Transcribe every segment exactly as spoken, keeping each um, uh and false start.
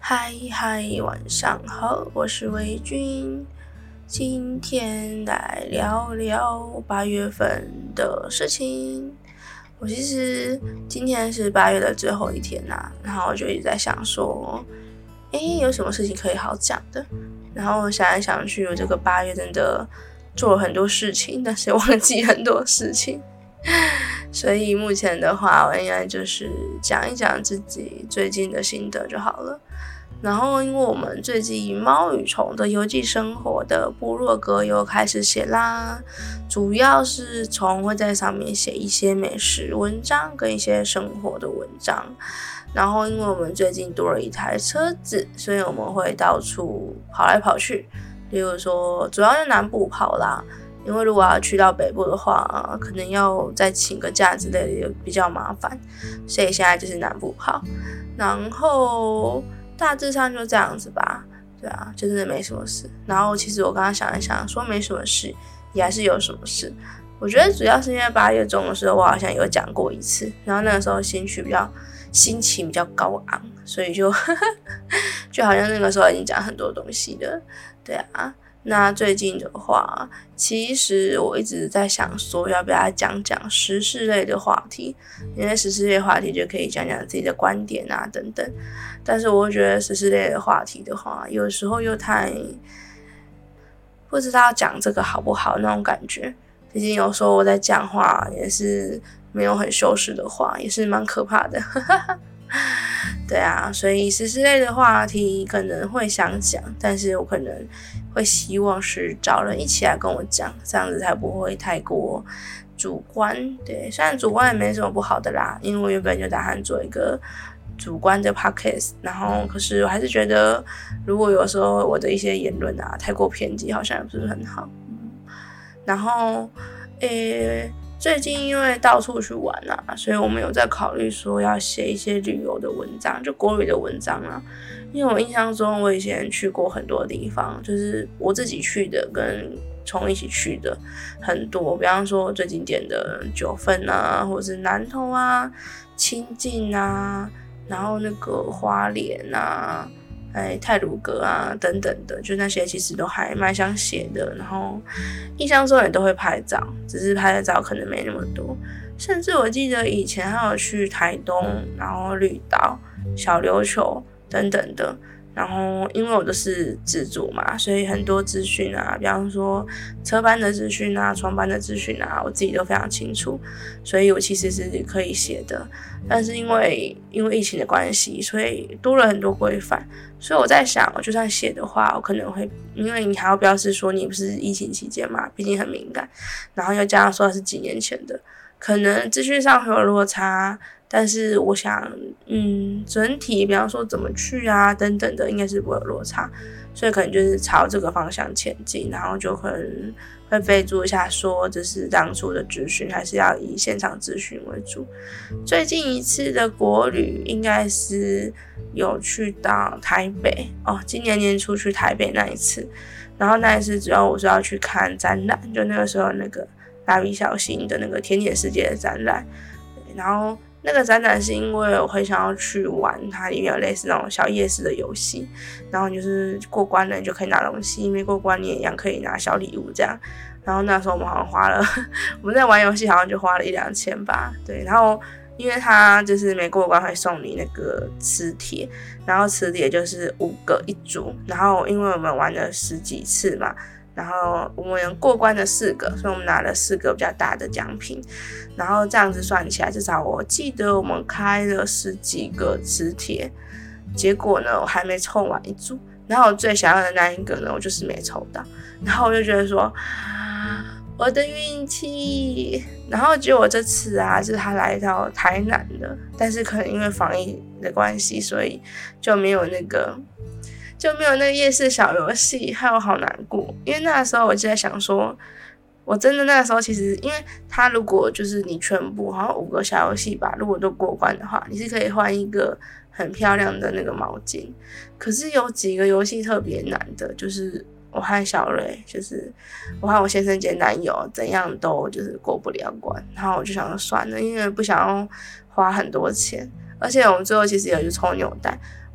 嗨嗨，晚上好，我是维君，今天来聊聊八月份的事情。我其实今天是八月的最后一天啦、啊，然后我就一直在想说，诶，有什么事情可以好讲的？然后想来想去，我这个八月真的做了很多事情，但是忘记很多事情。所以目前的话，我应该就是讲一讲自己最近的心得就好了。然后因为我们最近猫与虫的游记生活的部落格又开始写啦，主要是虫会在上面写一些美食文章跟一些生活的文章。然后因为我们最近多了一台车子，所以我们会到处跑来跑去，例如说主要是南部跑啦，因为如果要去到北部的话，可能要再请个假之类的，比较麻烦，所以现在就是南部跑。然后大致上就这样子吧，对啊，就真的没什么事。然后其实我刚刚想一想，说没什么事，也还是有什么事。我觉得主要是因为八月中的时候，我好像有讲过一次，然后那个时候心绪比较心情比较高昂，所以就就好像那个时候已经讲很多东西了，对啊。那最近的话，其实我一直在想说要不要讲讲时事类的话题，因为时事类话题就可以讲讲自己的观点啊等等。但是我觉得时事类的话题的话，有时候又太不知道讲这个好不好那种感觉。毕竟有时候我在讲话也是没有很修饰的话，也是蛮可怕的。对啊，所以时事类的话题可能会想讲，但是我可能会希望是找人一起来跟我讲，这样子才不会太过主观。对，虽然主观也没什么不好的啦，因为我原本就打算做一个主观的 podcast， 然后可是我还是觉得，如果有时候我的一些言论啊太过偏激，好像也不是很好。嗯、然后，诶。最近因为到处去玩啊，所以我们有在考虑说要写一些旅游的文章，就国旅的文章啊。因为我印象中我以前去过很多地方，就是我自己去的跟虫一起去的很多，比方说最经典的九份啊，或者是南投啊、清境啊，然后那个花莲啊。哎，太鲁阁啊，等等的，就那些其实都还蛮想写的。然后印象中也都会拍照，只是拍的照可能没那么多。甚至我记得以前还有去台东，然后绿岛、小琉球等等的。然后因为我都是自助嘛，所以很多资讯啊，比方说车班的资讯啊、床班的资讯啊，我自己都非常清楚，所以我其实是可以写的。但是因为因为疫情的关系，所以多了很多规范，所以我在想，我就算写的话，我可能会，因为你还要标示说你不是疫情期间嘛，毕竟很敏感，然后又加上说是几年前的，可能资讯上会有落差。但是我想，嗯，整体比方说怎么去啊等等的，应该是不会有落差，所以可能就是朝这个方向前进，然后就可能会备注一下说这是当初的资讯，还是要以现场资讯为主。最近一次的国旅应该是有去到台北哦，今年年初去台北那一次，然后那一次主要我是要去看展览，就那个时候那个蜡笔小新的那个甜点世界的展览，然后。那个展览是因为我很想要去玩，它里面有类似那种小夜市的游戏，然后就是过关了你就可以拿东西，没过关你也一样可以拿小礼物这样。然后那时候我们好像花了，我们在玩游戏好像就花了一两千吧，对。然后因为它就是没过关会送你那个磁铁，然后磁铁就是五个一组，然后因为我们玩了十几次嘛。然后我们过关了四个，所以我们拿了四个比较大的奖品。然后这样子算起来，至少我记得我们开了十几个磁铁。结果呢，我还没抽完一组。然后我最想要的那一个呢，我就是没抽到。然后我就觉得说，我的运气。然后结果这次啊，就是他来到台南的，但是可能因为防疫的关系，所以就没有那个。就没有那个夜市小游戏，害我好难过。因为那个时候我就在想说，我真的那个时候其实，因为他如果就是你全部好像五个小游戏吧，如果都过关的话，你是可以换一个很漂亮的那个毛巾。可是有几个游戏特别难的，就是我和小瑞，就是我和我先生兼男友，怎样都就是过不了关。然后我就想说算了，因为不想要花很多钱，而且我们最后其实有去抽扭蛋。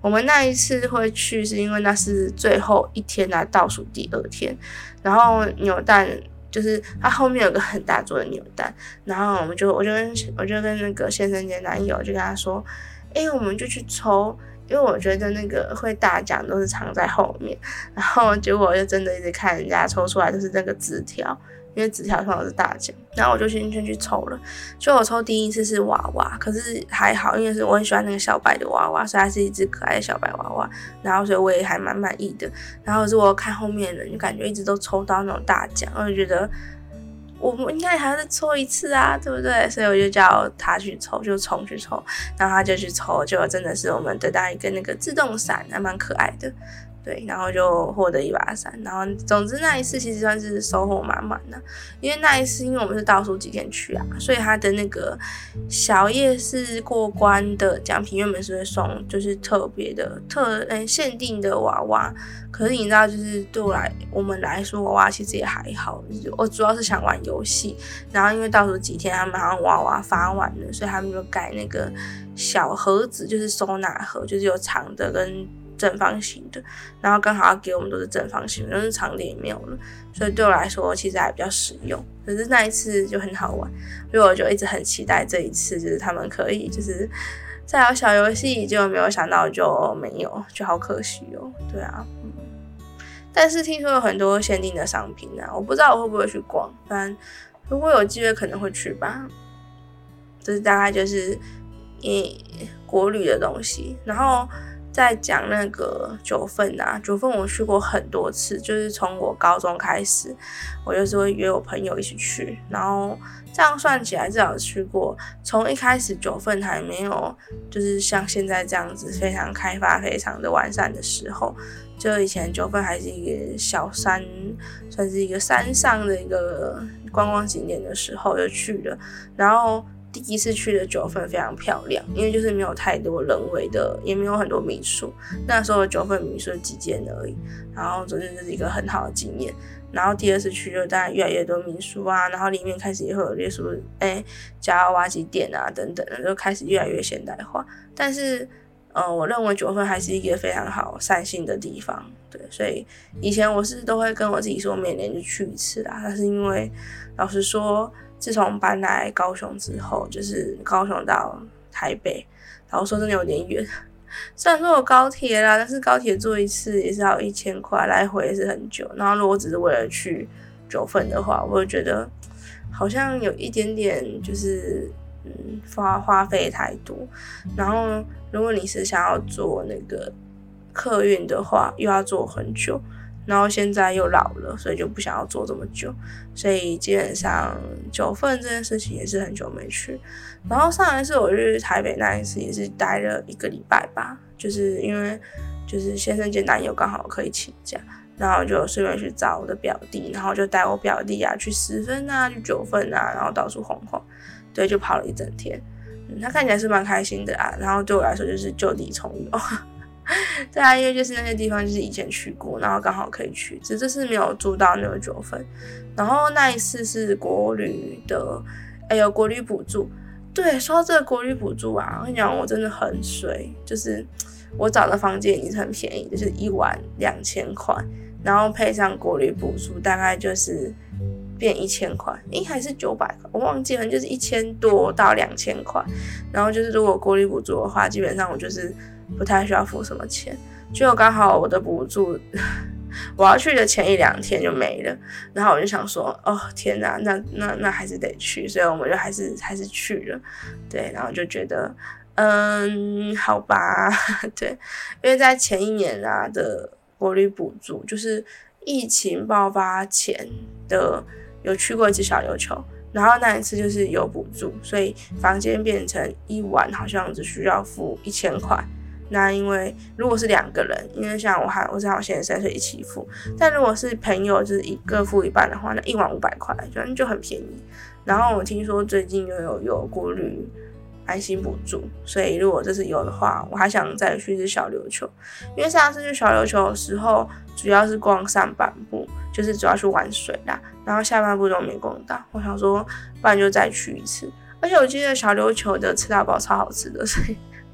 我们那一次会去是因为那是最后一天啊，倒数第二天，然后扭蛋就是它后面有个很大桌的扭蛋，然后我们就我就跟我就跟那个先生姐男友就跟他说，哎、欸，我们就去抽。因为我觉得那个会大奖都是藏在后面，然后结果我就真的一直看人家抽出来就是那个纸条，因为纸条通常是大奖，然后我就先先去抽了。就我抽第一次是娃娃，可是还好，因为是我很喜欢那个小白的娃娃，所以它是一只可爱的小白娃娃，然后所以我也还蛮满意的。然后是我看后面的人，就感觉一直都抽到那种大奖，我就觉得我们应该还要再抽一次啊，对不对？所以我就叫他去抽，就冲去抽，然后他就去抽，结果真的是我们得到一个那个自动伞，还蛮可爱的。对，然后就获得一把伞，然后总之那一次其实算是收获满满的，因为那一次因为我们是倒数几天去啊，所以他的那个小夜市过关的奖品原本是会送就是特别的特嗯限定的娃娃，可是你知道就是对我来我们来说娃娃其实也还好，我主要是想玩游戏，然后因为倒数几天他们好像娃娃发完了，所以他们就改那个小盒子，就是收纳盒，就是有长的跟正方形的，然后刚好要给我们都是正方形的，但是长的也没有了，所以对我来说其实还比较实用。可是那一次就很好玩，所以我就一直很期待这一次，就是他们可以就是再有小游戏，结果没有想到就没有，就好可惜哦。对啊，嗯，但是听说有很多限定的商品啊，我不知道我会不会去逛，但如果有机会可能会去吧。这是大概就是嗯国旅的东西，然后。在讲那个九份啊，九份我去过很多次，就是从我高中开始，我就是会约我朋友一起去，然后这样算起来至少去过，从一开始九份还没有就是像现在这样子非常开发、非常的完善的时候，就以前九份还是一个小山，算是一个山上的一个观光景点的时候就去了，然后。第一次去的九份非常漂亮，因为就是没有太多人为的，也没有很多民宿。那时候的九份民宿几间而已，然后总之就是一个很好的经验。然后第二次去就当然越来越多民宿啊，然后里面开始也会有类似哎夹娃娃机店啊等等的，就开始越来越现代化。但是，呃，我认为九份还是一个非常好散心的地方。对，所以以前我是都会跟我自己说每年就去一次啦，但是因为老实说。自从搬来高雄之后，就是高雄到台北，然后说真的有点远。虽然说有高铁啦，但是高铁坐一次也是要一千块，来回也是很久。然后如果只是为了去九份的话，我会觉得好像有一点点就是嗯花花费太多。然后如果你是想要坐那个客运的话，又要坐很久。然后现在又老了，所以就不想要做这么久，所以基本上九份这件事情也是很久没去。然后上一次我去台北那一次也是待了一个礼拜吧，就是因为就是先生兼男友刚好可以请假，然后就顺便去找我的表弟，然后就带我表弟啊去十分啊，去九份啊，然后到处晃晃，对，就跑了一整天。嗯，他看起来是蛮开心的啊，然后对我来说就是就地重游。对啊，因为就是那些地方就是以前去过，然后刚好可以去，只是这次没有住到那个九份。然后那一次是国旅的，哎有国旅补助。对，说到这个国旅补助啊，我跟你讲，我真的很衰，就是我找的房间已经是很便宜，就是一晚两千块，然后配上国旅补助，大概就是变一千块，诶还是九百块，我忘记了，就是一千多到两千块。然后就是如果国旅补助的话，基本上我就是不太需要付什么钱，就刚好我的补助我要去的前一两天就没了，然后我就想说，哦天哪，那那那还是得去，所以我们就还是还是去了，对，然后就觉得，嗯，好吧，对，因为在前一年啊的国旅补助，就是疫情爆发前的有去过一次小琉球。然后那一次就是有补助，所以房间变成一晚好像只需要付一千块。那因为如果是两个人，因为像我还我是好先生，所以一起付。但如果是朋友，就是一个付一半的话，那一晚五百块，反正就很便宜。然后我听说最近又有有国旅安心补助，所以如果这次有的话，我还想再去一次小琉球。因为上次去小琉球的时候，主要是逛上半部，就是主要去玩水啦，然后下半部都没逛到。我想说，不然就再去一次。而且我记得小琉球的吃到饱超好吃的，所以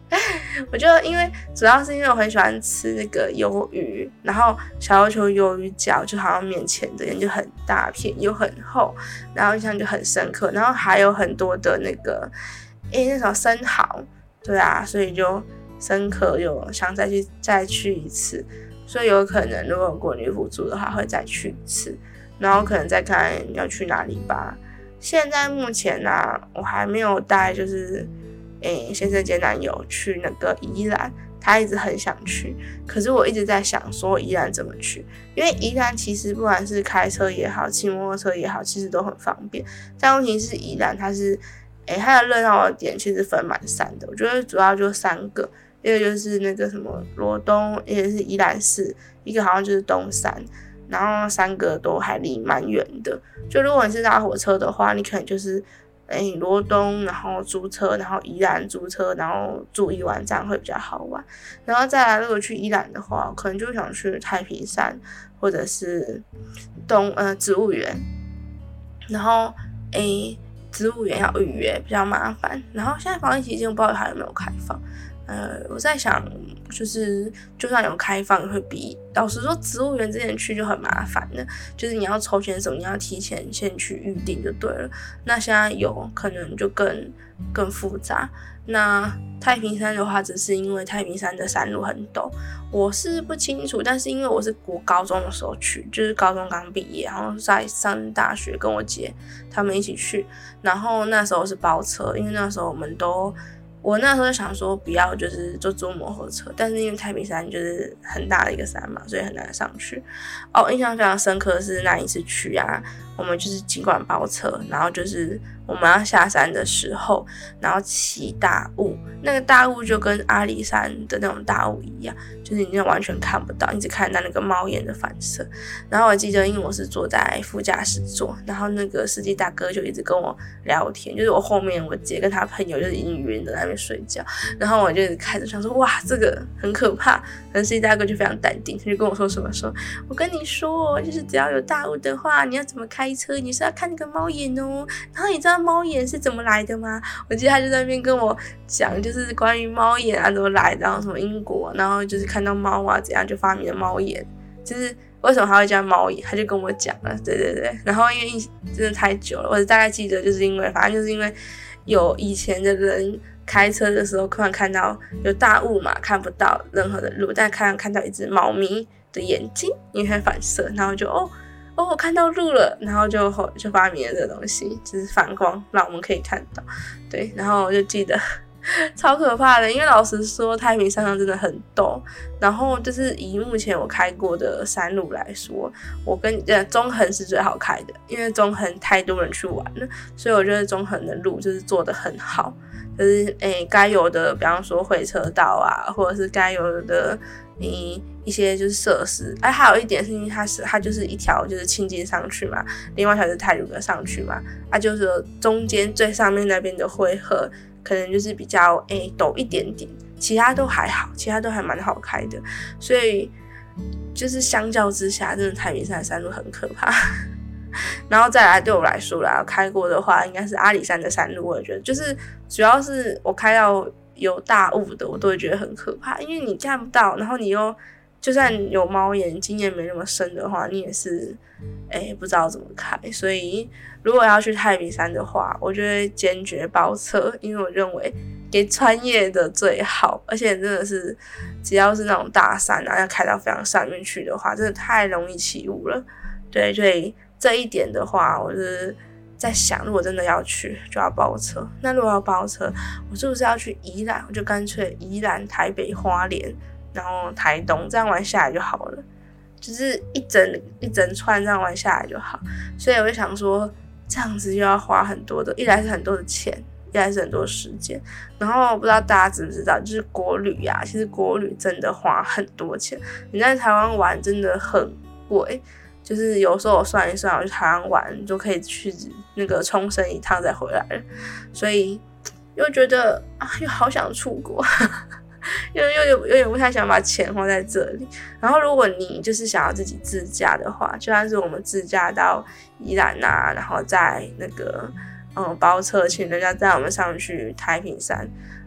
我就因为主要是因为我很喜欢吃那个鱿鱼，然后小琉球鱿鱼饺就好像面前的人就很大片又很厚，然后印象就很深刻，然后还有很多的那个诶那种生蚝，对啊，所以就深刻又想再去再去一次，所以有可能如果国女辅助的话会再去一次，然后可能再看要去哪里吧。现在目前啊，我还没有带就是诶先生兼男友去那个宜兰，他一直很想去，可是我一直在想说宜兰怎么去，因为宜兰其实不管是开车也好骑摩托车也好其实都很方便，但问题是宜兰它是诶它的热闹的点其实分蛮散的，我觉得主要就三个，一个就是那个什么罗东，一个是宜兰市，一个好像就是东山，然后三个都还离蛮远的，就如果你是搭火车的话，你可能就是诶罗东，然后租车，然后宜兰租车，然后住一晚，这样会比较好玩。然后再来如果去宜兰的话，可能就想去太平山或者是东呃植物园，然后诶植物园要预约比较麻烦，然后现在防疫期间我不知道还有没有开放，呃，我在想，就是就算有开放，也会比老实说，植物园之前去就很麻烦的，就是你要抽签什么，你要提前先去预定就对了。那现在有可能就更更复杂。那太平山的话，只是因为太平山的山路很陡，我是不清楚，但是因为我是国高中的时候去，就是高中刚毕业，然后在上大学跟我姐他们一起去，然后那时候是包车，因为那时候我们都。我那时候就想说不要就是就租摩托车，但是因为太平山就是很大的一个山嘛，所以很难上去。哦，印象非常深刻的是那一次去啊，我们就是尽管包车，然后就是我们要下山的时候，然后起大雾，那个大雾就跟阿里山的那种大雾一样，就是你完全看不到，你只看到那个猫眼的反射。然后我记得因为我是坐在副驾驶座，然后那个司机大哥就一直跟我聊天，就是我后面我姐跟他朋友就是已经晕的在那边睡觉，然后我就一直开着想说哇这个很可怕，但司机大哥就非常淡定，他就跟我说什么说我跟你说就是只要有大雾的话你要怎么开车，你是要看那个猫眼哦，然后你知道猫眼是怎么来的吗？我记得他就在那边跟我讲就是关于猫眼啊怎么来的，然后什么英国，然后就是看到猫啊怎样就发明了猫眼，就是为什么他会叫猫眼，他就跟我讲了，对对对。然后因为真的太久了，我大概记得就是因为反正就是因为有以前的人开车的时候突然看到有大雾嘛，看不到任何的路，但看看到一只猫咪的眼睛因为它反射，然后就哦哦我看到路了，然后就就发明了这个东西，就是反光让我们可以看到，对。然后我就记得超可怕的，因为老实说太平山上真的很陡，然后就是以目前我开过的山路来说，我跟呃中横是最好开的，因为中横太多人去玩了，所以我觉得中横的路就是做得很好，就是诶该有的比方说会车道啊，或者是该有的你一些就是设施，哎，还有一点是因为它是它就是一条就是清境上去嘛，另外一条是太鲁阁上去嘛，啊就是中间最上面那边的汇合可能就是比较诶陡一点点，其他都还好，其他都还蛮好开的，所以就是相较之下，真的太平山的山路很可怕。然后再来对我来说啦，开过的话应该是阿里山的山路，我也觉得就是主要是我开到有大雾的，我都会觉得很可怕，因为你看不到，然后你又就算有猫眼经验没那么深的话，你也是诶不知道怎么开，所以如果要去太平山的话，我就会坚决包车，因为我认为给专业的最好，而且真的是只要是那种大山啊，要开到非常上面去的话，真的太容易起雾了。对，所以这一点的话，我是在想，如果真的要去，就要包车。那如果要包车，我是不是要去宜兰？我就干脆宜兰、台北、花莲，然后台东，这样玩下来就好了。就是一整一整串这样玩下来就好。所以我就想说，这样子又要花很多的，一来是很多的钱，一来是很多的时间。然后不知道大家知不知道，就是国旅啊，其实国旅真的花很多钱。你在台湾玩真的很贵。就是有时候我算一算，我去台湾玩就可以去那个冲绳一趟再回来了，所以又觉得啊，又好想出国，又又有有点不太想把钱花在这里。然后如果你就是想要自己自驾的话，就算是我们自驾到宜兰啊，然后在那个嗯包车请人家载我们上去太平山，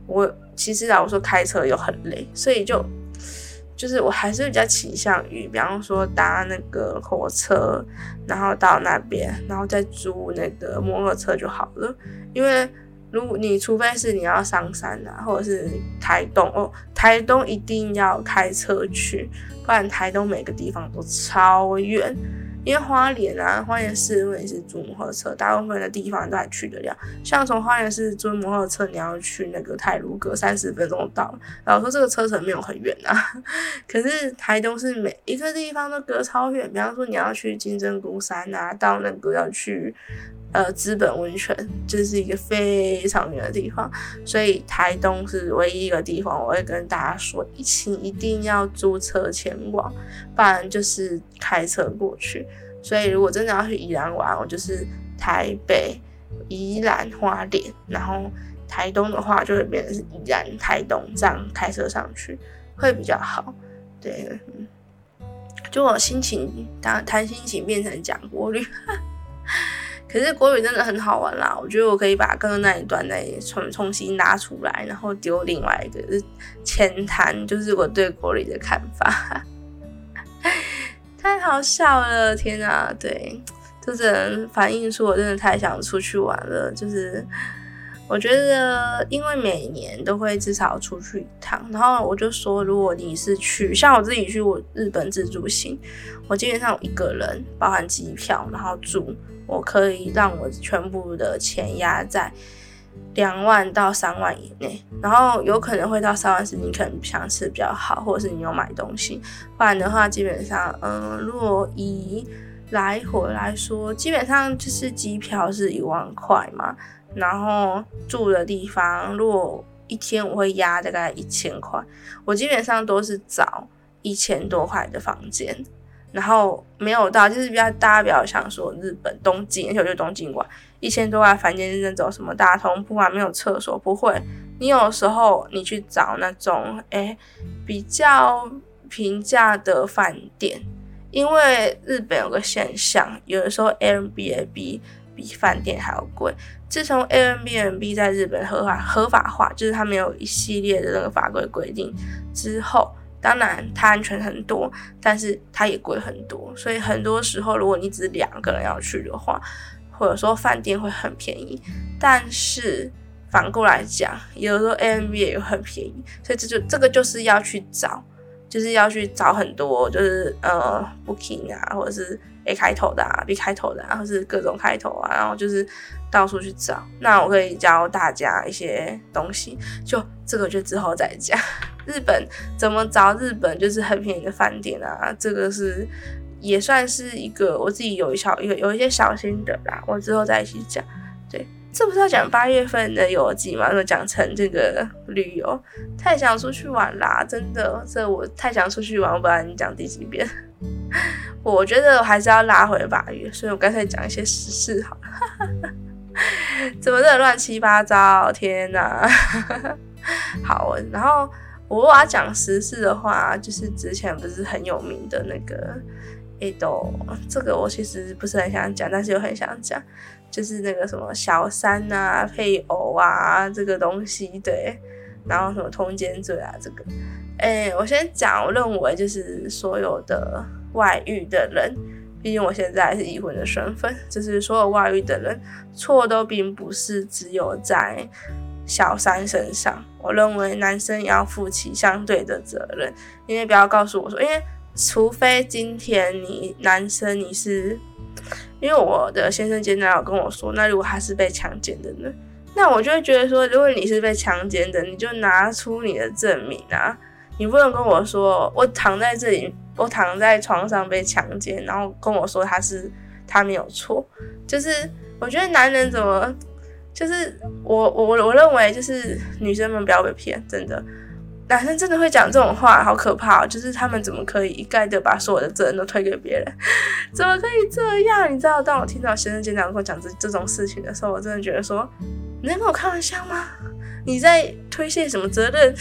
我其实老实说开车又很累，所以就就是我还是比较倾向于，比方说搭那个火车，然后到那边，然后再租那个摩托车就好了。因为如果你除非是你要上山啊，或者是台东哦，台东一定要开车去，不然台东每个地方都超远。因为花莲啊，花莲市如果你是租摩托车，大部分的地方都还去得了。像从花莲市租摩托车，你要去那个太鲁阁，三十分钟到了。然后说这个车程没有很远啊，可是台东是每一个地方都隔超远。比方说你要去金针菇山啊，到那个要去呃资本温泉，就是一个非常远的地方。所以台东是唯一一个地方，我会跟大家说，一起一定要租车前往，不然就是开车过去。所以如果真的要去宜兰玩，我就是台北、宜兰、花莲，然后台东的话就会变成是宜兰、台东这样开车上去会比较好。对，嗯，就我心情当谈心情变成讲国语，可是国语真的很好玩啦。我觉得我可以把刚刚那一段再重重新拿出来，然后丢另外一个前谈，就是我对国语的看法。太好笑了，天啊！对，这只能反映出我真的太想出去玩了。就是我觉得，因为每年都会至少出去一趟，然后我就说，如果你是去，像我自己去我日本自助行，我基本上有一个人，包含机票，然后住，我可以让我全部的钱压在两万到三万以内，然后有可能会到三万是你可能想吃比较好，或者是你有买东西，不然的话基本上，嗯，如果以来回来说，基本上就是机票是一万块嘛，然后住的地方，如果一天我会压大概一千块，我基本上都是找一千多块的房间。然后没有到，就是比较大家比较想说日本东京，而且我觉得东京馆一千多块房间是那种什么大通铺啊，没有厕所，不会。你有时候你去找那种诶比较平价的饭店，因为日本有个现象，有的时候 Airbnb 比饭店还要贵。自从 Airbnb 在日本合法合法化，就是他们有一系列的那个法规规定之后。当然它安全很多，但是它也贵很多，所以很多时候如果你只是两个人要去的话，或者说饭店会很便宜，但是反过来讲，有的时候 Airbnb 也很便宜，所以这就这个就是要去找，就是要去找很多，就是呃 Booking 啊，或者是 A 开头的啊 B 开头的啊，或是各种开头啊，然后就是到处去找。那我可以教大家一些东西，就这个就之后再讲。日本怎么找日本就是很便宜的饭店啊，这个是也算是一个我自己有一小有有一些小心得啦，我之后再一起讲。对，这不是要讲八月份的游记吗？就讲成这个旅游，太想出去玩啦，真的，这我太想出去玩，我不知道你讲第几遍。我觉得我还是要拉回八月，所以我干脆讲一些时事好了。怎么这乱七八糟？天哪！好，然后。我如果要讲时事的话，就是之前不是很有名的那个诶都，这个我其实不是很想讲，但是又很想讲，就是那个什么小三啊、配偶啊这个东西，对，然后什么通奸罪啊这个，诶，我先讲，我认为就是所有的外遇的人，毕竟我现在是已婚的身份，就是所有外遇的人，错都并不是只有在小三身上，我认为男生也要负起相对的责任，因为不要告诉我说，因为除非今天你男生你是，因为我的先生今天有跟我说，那如果他是被强奸的呢，那我就会觉得说，如果你是被强奸的，你就拿出你的证明啊，你不能跟我说我躺在这里，我躺在床上被强奸，然后跟我说他是他没有错，就是我觉得男人怎么。就是我我我认为就是女生们不要被骗，真的，男生真的会讲这种话，好可怕哦！就是他们怎么可以一概的把所有的责任都推给别人？怎么可以这样？你知道，当我听到先生经常跟我讲这这种事情的时候，我真的觉得说，你在跟我开玩笑吗？你在推卸什么责任？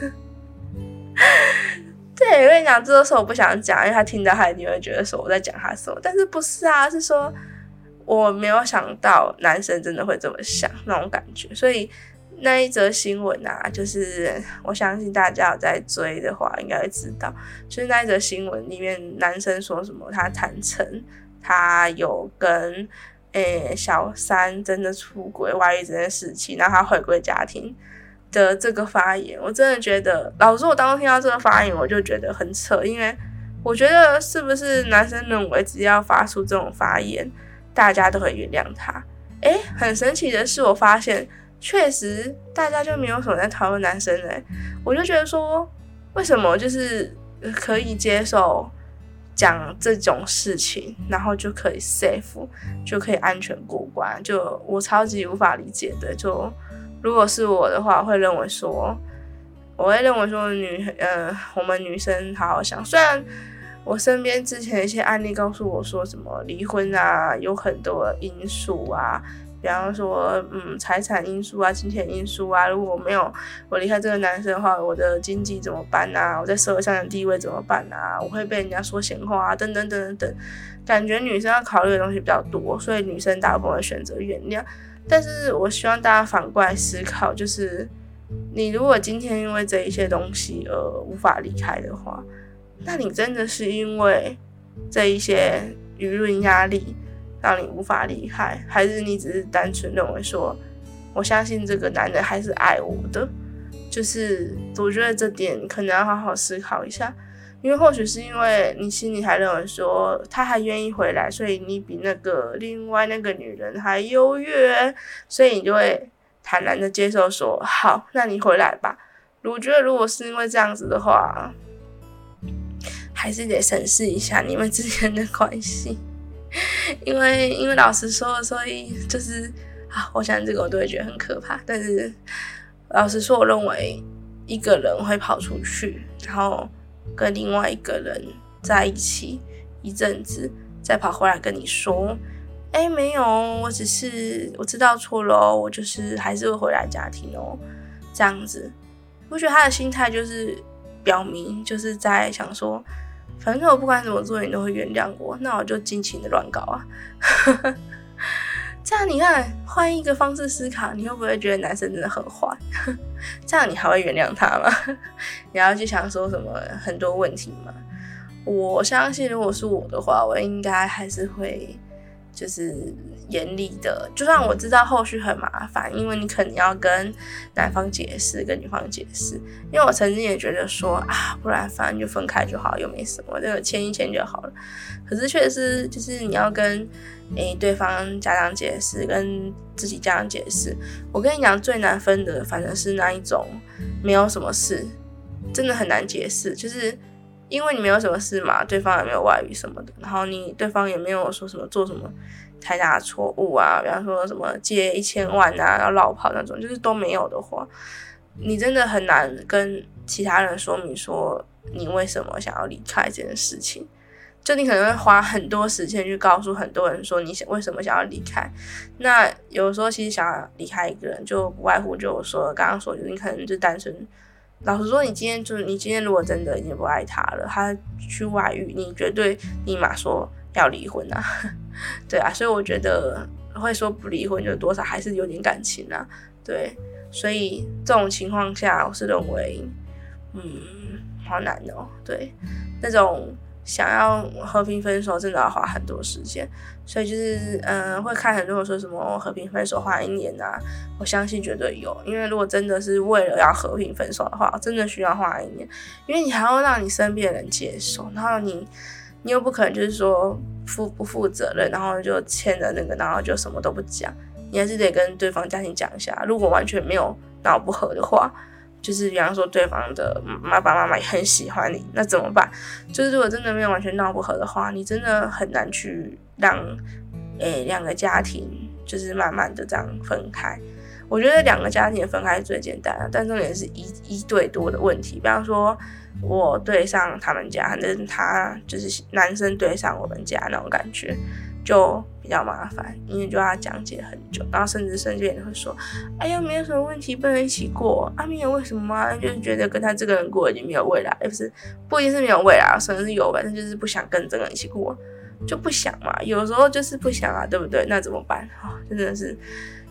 对，我跟你讲，这都是我不想讲，因为他听到他一定会觉得说我在讲他什么，但是不是啊？是说。我没有想到男生真的会这么想那种感觉，所以那一则新闻啊，就是我相信大家有在追的话应该会知道，就是那一则新闻里面男生说什么他坦诚他有跟诶、欸、小三真的出轨外遇这件事情，然后他回归家庭的这个发言，我真的觉得，老实说我当时听到这个发言我就觉得很扯，因为我觉得是不是男生认为只要发出这种发言大家都会原谅他。诶，很神奇的是我发现确实大家就没有什么在讨论男生诶，我就觉得说为什么就是可以接受讲这种事情然后就可以 safe 就可以安全过关，就我超级无法理解的。就如果是我的话，我会认为说，我会认为说女呃，我们女生好好想。虽然我身边之前一些案例告诉我说，什么离婚啊，有很多因素啊，比方说嗯财产因素啊、金钱因素啊。如果没有我离开这个男生的话，我的经济怎么办啊？我在社会上的地位怎么办啊？我会被人家说闲话啊，等等等等等。感觉女生要考虑的东西比较多，所以女生大部分会选择原谅。但是我希望大家反过来思考，就是你如果今天因为这一些东西而无法离开的话，那你真的是因为这一些舆论压力让你无法离开，还是你只是单纯认为说，我相信这个男人还是爱我的？就是我觉得这点可能要好好思考一下。因为或许是因为你心里还认为说他还愿意回来，所以你比那个另外那个女人还优越，所以你就会坦然的接受说好，那你回来吧。我觉得如果是因为这样子的话，还是得审视一下你们之间的关系。因为因为老实说，所以就是啊，我想这个我都会觉得很可怕。但是老实说，我认为一个人会跑出去，然后跟另外一个人在一起一阵子，再跑回来跟你说，哎，没有，我只是我知道错了哦，我就是还是会回来家庭哦，这样子，我觉得他的心态就是表明就是在想说，反正我不管怎么做，你都会原谅我，那我就尽情的乱搞啊。这样你看，换一个方式思考，你会不会觉得男生真的很坏？这样你还会原谅他吗？你要去想说什么很多问题吗？我相信如果是我的话，我应该还是会就是严厉的，就算我知道后续很麻烦，因为你可能要跟男方解释跟女方解释，因为我曾经也觉得说啊，不然反正就分开就好，又没什么，这个签一签就好了。可是确实就是你要跟诶对方家长解释，跟自己家长解释。我跟你讲，最难分的反正是那一种没有什么事，真的很难解释，就是因为你没有什么事嘛，对方也没有外遇什么的，然后你对方也没有说什么做什么太大的错误啊，比方说什么借一千万啊，然后落跑那种，就是都没有的话，你真的很难跟其他人说明说你为什么想要离开这件事情。就你可能会花很多时间去告诉很多人说你想为什么想要离开。那有时候其实想要离开一个人，就不外乎就我说刚刚说，就是你可能就单纯，老实说，你今天就是你今天如果真的已经不爱他了，他去外遇，你绝对立马说要离婚啊，对啊，所以我觉得会说不离婚，就多少还是有点感情啊，对，所以这种情况下，我是认为，嗯，好难哦，对，那种想要和平分手真的要花很多时间，所以就是嗯，会看很多人说什么和平分手花一年啊，我相信绝对有，因为如果真的是为了要和平分手的话，真的需要花一年，因为你还要让你身边的人接受，然后你你又不可能就是说负不负责任，然后就签了那个，然后就什么都不讲，你还是得跟对方家庭讲一下，如果完全没有闹不和的话。就是比方说对方的爸爸妈妈也很喜欢你，那怎么办？就是如果真的没有完全闹不和的话，你真的很难去让诶两个家庭就是慢慢的这样分开。我觉得两个家庭分开是最简单的，但重点是一一对多的问题。比方说我对上他们家，但是他就是男生对上我们家那种感觉。就比较麻烦，因为就要讲解很久，然后甚至身边人会说，哎呀，没有什么问题，不能一起过啊，没有为什么啊，就是觉得跟他这个人过已经没有未来，不是不一定是没有未来，甚至是有，反正就是不想跟这个人一起过，就不想嘛，有时候就是不想啊，对不对？那怎么办？哦，真的是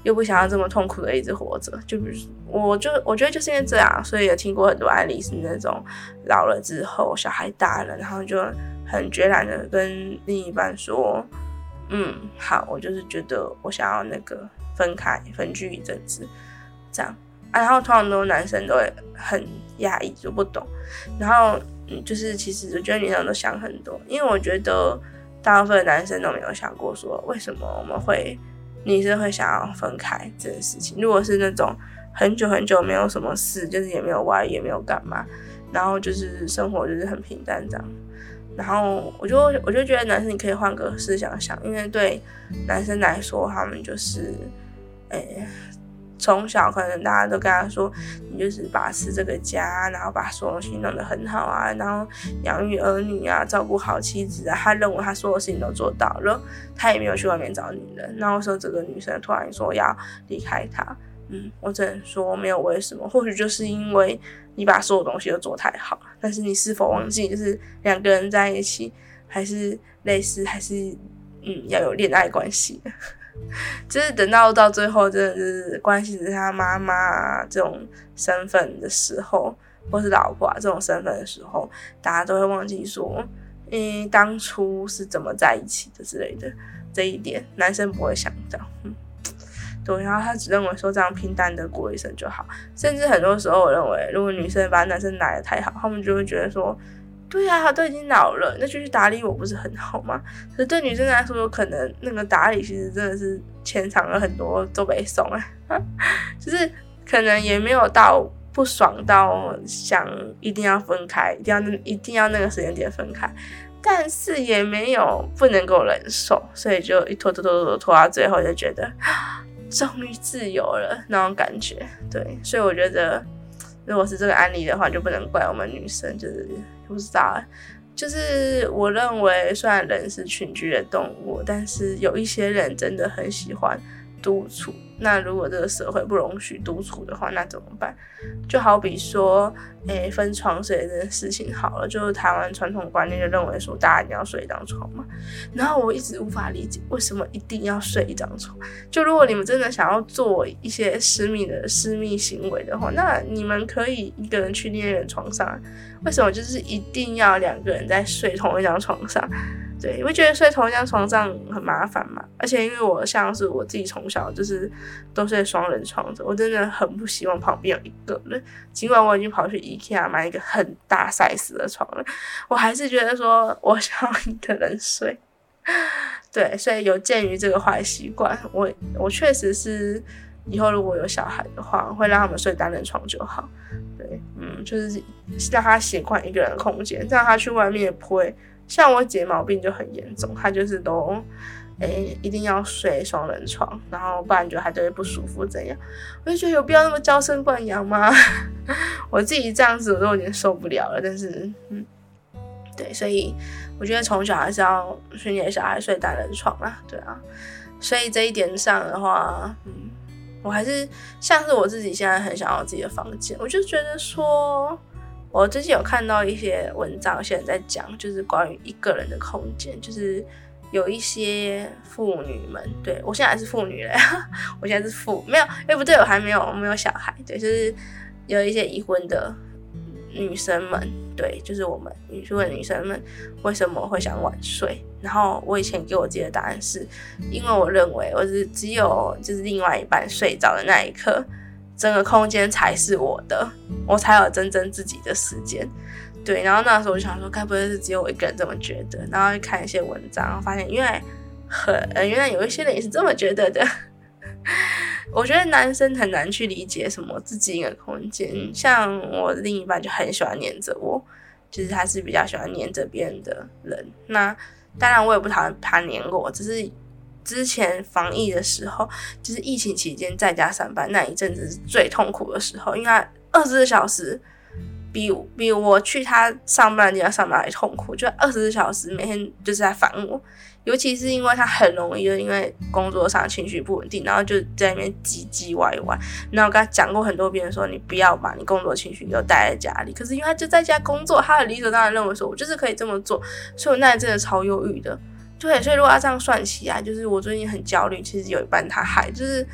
又不想要这么痛苦的一直活着。就比如我就我觉得就是因为这样，所以有听过很多案例是那种老了之后小孩大了，然后就很决然的跟另一半说，嗯，好，我就是觉得我想要那个分开分居一阵子这样啊，然后通常都男生都会很压抑就不懂，然后嗯，就是其实我觉得女生都想很多，因为我觉得大部分的男生都没有想过说为什么我们会女生会想要分开这件事情。如果是那种很久很久没有什么事，就是也没有外遇也没有干嘛，然后就是生活就是很平淡这样，然后我就我就觉得男生你可以换个思想想，因为对男生来说他们就是诶从小可能大家都跟他说你就是把持这个家，然后把所有东西弄得很好啊，然后养育儿女啊，照顾好妻子啊，他认为他所有事情都做到了，他也没有去外面找女人，然后说这个女生突然说要离开他，嗯，我只能说没有为什么，或许就是因为你把所有东西都做太好，但是你是否忘记就是两个人在一起还是类似还是嗯要有恋爱关系的就是等到到最后真的是关系只是他妈妈、啊、这种身份的时候，或是老婆、啊、这种身份的时候，大家都会忘记说嗯当初是怎么在一起的之类的，这一点男生不会想到，嗯对，然后他只认为说这样平淡的过一生就好，甚至很多时候我认为如果女生把男生奶得太好，他们就会觉得说对啊，他都已经老了，那就去打理我不是很好吗？可是对女生来说，有可能那个打理其实真的是牵长了很多都没送哎，就是可能也没有到不爽到想一定要分开，一定要一定要那个时间点分开，但是也没有不能够忍受，所以就一拖拖拖拖拖到最后就觉得终于自由了那种感觉。对，所以我觉得如果是这个案例的话，就不能怪我们女生，就是不知道，就是我认为虽然人是群居的动物，但是有一些人真的很喜欢独处，那如果这个社会不容许独处的话，那怎么办？就好比说诶分床睡这件事情好了，就是台湾传统观念就认为说大家一定要睡一张床嘛，然后我一直无法理解为什么一定要睡一张床。就如果你们真的想要做一些私密的私密行为的话，那你们可以一个人去另一个人床上，为什么就是一定要两个人在睡同一张床上？对，你会觉得睡同一张床上很麻烦嘛？而且因为我像是我自己从小就是都睡双人床的，我真的很不希望旁边有一个人。尽管我已经跑去 IKEA 买一个很大 size 的床了，我还是觉得说我想要一个人睡。对，所以有鉴于这个坏习惯，我我确实是以后如果有小孩的话，会让他们睡单人床就好。对，嗯，就是让他习惯一个人的空间，这样他去外面也不会。像我姐毛病就很严重，她就是都诶一定要睡双人床，然后不然就她就会不舒服怎样。我就觉得有必要那么娇生惯养吗？我自己这样子我都有点受不了了，但是嗯，对，所以我觉得从小还是要训练小孩睡单人床啊，对啊。所以这一点上的话，嗯，我还是像是我自己现在很想要自己的房间，我就觉得说。我最近有看到一些文章，有些人在讲，就是关于一个人的空间，就是有一些妇女们，对我现在还是妇女了，我现在是妇，没有，哎不对，我还没有，我没有小孩，对，就是有一些已婚的女生们，对，就是我们已婚的女生们为什么会想晚睡？然后我以前给我自己的答案是，因为我认为我是只有就是另外一半睡着的那一刻。整个空间才是我的，我才有真正自己的时间。对，然后那时候我就想说，该不会是只有我一个人这么觉得？然后去看一些文章，然后发现原来很、呃、原来有一些人也是这么觉得的。我觉得男生很难去理解什么自己一个空间，像我另一半就很喜欢黏着我，就是他是比较喜欢黏着别人的人。那当然我也不讨厌他黏我，只是。之前防疫的时候，就是疫情期间在家上班那一阵子是最痛苦的时候，因为他二十四小时比比我去他上班的地方上班还痛苦，就二十四小时每天就是在烦我，尤其是因为他很容易就因为工作上情绪不稳定，然后就在那边唧唧歪歪，然后我跟他讲过很多遍说你不要把你工作情绪给我带在家里，可是因为他就在家工作，他的理所当然认为说我就是可以这么做，所以我那一阵子超忧郁的。对，所以如果要这样算起来，就是我最近很焦虑，其实有一半他害，就是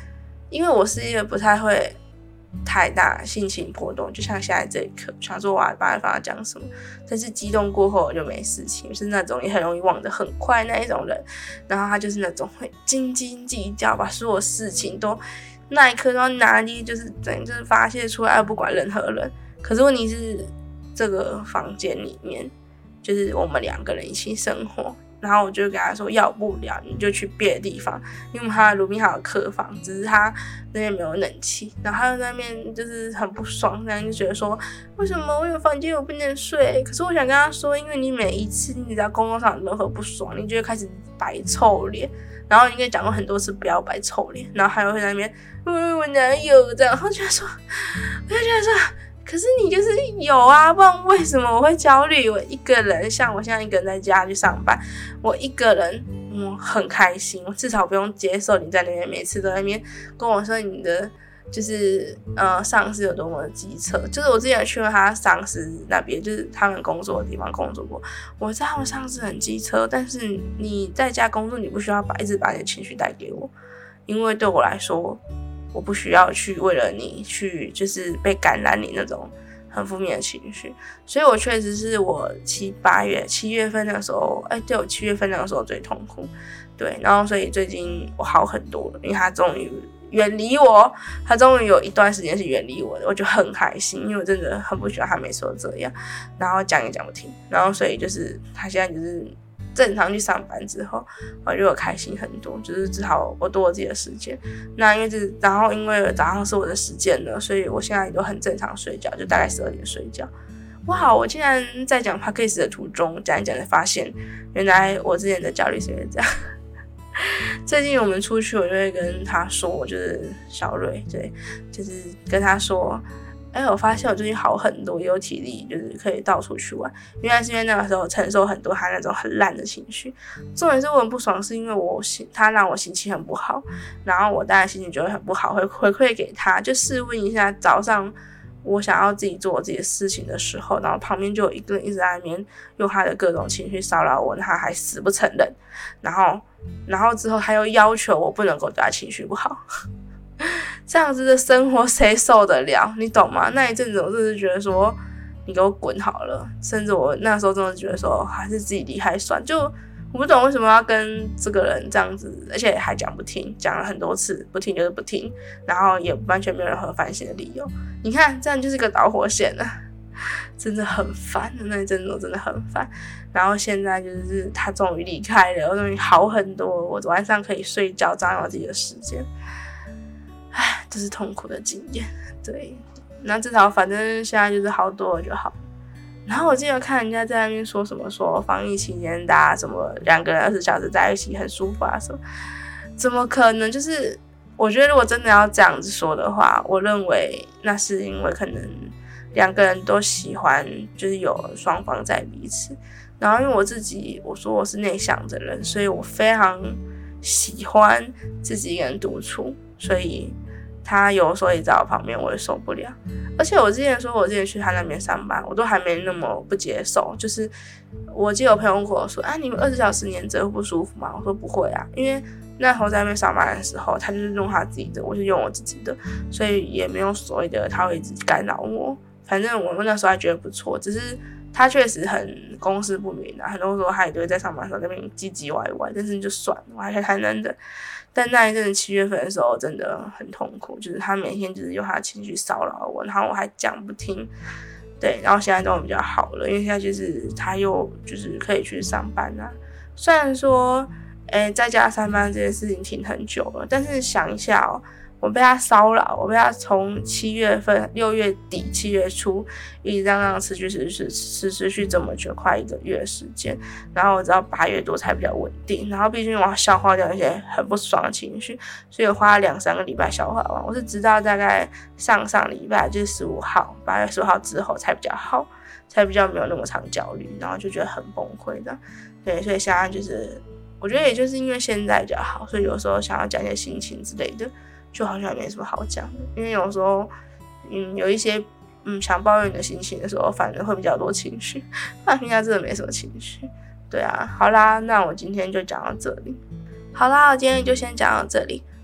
因为我是一个不太会太大心情波动，就像现在这一刻，想说我要把他讲什么，但是激动过后我就没事情，是那种也很容易忘得很快那一种人。然后他就是那种会斤斤计较，把所有事情都那一刻都要拿捏，就是整就是发泄出来，不管任何人。可是问题是，这个房间里面就是我们两个人一起生活。然后我就跟他说，要不了你就去别的地方，因为他的鲁宾还有客房，只是他那边没有冷气。然后他在那边就是很不爽，这样就觉得说，为什么我有房间我不能睡？可是我想跟他说，因为你每一次你在工作上有任何不爽，你就会开始摆臭脸。然后你跟你讲过很多次不要摆臭脸，然后还会在那边，嗯，我哪有这样？然后就说，我就觉得说。可是你就是有啊，不然为什么我会焦虑？我一个人，像我现在一个人在家去上班，我一个人，我很开心，我至少不用接受你在那边每次都在那边跟我说你的就是呃上司有多么的机车。就是我之前去过他上司那边，就是他们工作的地方工作过，我知道他们上司很机车，但是你在家工作，你不需要把一直把你的情绪带给我，因为对我来说。我不需要去为了你去就是被感染你那种很负面的情绪，所以我确实是我七八月七月份那个时候，哎，对我七月份那个时候最痛苦，对，然后所以最近我好很多了，因为他终于远离我，他终于有一段时间是远离我的，我就很开心，因为我真的很不喜欢他每次都这样，然后讲也讲不听，然后所以就是他现在就是。正常去上班之后，我就有开心很多，就是至少我多了自己的时间。那因为这，然后因为早上是我的时间了，所以我现在都很正常睡觉，就大概十二点睡觉。哇，我竟然在讲 podcast 的途中讲一讲，才发现原来我之前的焦虑是因为这样。最近我们出去，我就会跟他说，我就是小瑞，对，就是跟他说。哎，我发现我最近好很多，也有体力，就是可以到处去玩。原来是因为那个时候承受很多他那种很烂的情绪。重点是我很不爽，是因为我心他让我心情很不好，然后我当然心情就会很不好，会回馈给他。就试问一下，早上我想要自己做我自己的事情的时候，然后旁边就有一个人一直在那边用他的各种情绪骚扰我，他还死不承认。然后，然后之后他又要求我不能够对他情绪不好。这样子的生活谁受得了？你懂吗？那一阵子我真的觉得说，你给我滚好了。甚至我那时候真的觉得说，还是自己离开算。就我不懂为什么要跟这个人这样子，而且还讲不听，讲了很多次，不听就是不听，然后也完全没有任何反省的理由。你看，这样就是个导火线了，真的很烦。那一阵子我真的很烦。然后现在就是他终于离开了，我终于好很多，我晚上可以睡觉，掌握自己的时间。唉，这是痛苦的经验，对。那至少反正现在就是好多了就好。然后我记得看人家在那边说什么说防疫期间大家什么两个人二十小时在一起很舒服啊什么，怎么可能？就是我觉得如果真的要这样子说的话，我认为那是因为可能两个人都喜欢就是有双方在彼此。然后因为我自己我说我是内向的人，所以我非常喜欢自己一个人独处，所以他有时候也在我旁边，我也受不了。而且我之前说，我之前去他那边上班，我都还没那么不接受。就是我记得有朋友跟我说：“啊，你们二十小时黏着会不舒服吗？”我说：“不会啊，因为那时候在那边上班的时候，他就是用他自己的，我就用我自己的，所以也没有所谓的他会一直干扰我。反正我那时候还觉得不错，只是他确实很公私不明啊，很多时候他也都会在上班的时候那边唧唧歪歪，但是就算了，我还还能忍。但那一阵子七月份的时候真的很痛苦，就是他每天就是用他的情绪骚扰我，然后我还讲不听，对，然后现在终于比较好了，因为现在就是他又就是可以去上班啊。虽然说，诶，在家上班这件事情停很久了，但是想一下哦。我被他骚扰，我被他从七月份、六月底、七月初一直这样持续、持续、持持续这么久，快一个月的时间。然后我直到八月多才比较稳定。然后毕竟我要消化掉一些很不爽的情绪，所以我花了两三个礼拜消化完。我是直到大概上上礼拜，就是十五号，八月十五号之后才比较好，才比较没有那么常焦虑，然后就觉得很崩溃的。对，所以现在就是我觉得也就是因为现在比较好，所以有时候想要讲一些心情之类的。就好像没什么好讲的，因为有时候，嗯，有一些嗯想抱怨的心情的时候，反而会比较多情绪。那平常真的没什么情绪，对啊。好啦，那我今天就讲到这里。好啦，我今天就先讲到这里。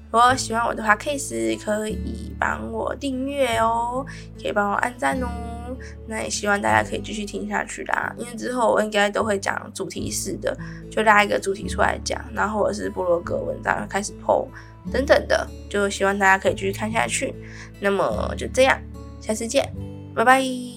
如果喜欢我的话 case 可以帮我订阅哦，可以帮我按赞哦。那也希望大家可以继续听下去啦，因为之后我应该都会讲主题式的，就拉一个主题出来讲，然后或者是部落格文章开始 po 等等的，就希望大家可以继续看下去。那么就这样，下次见，拜拜。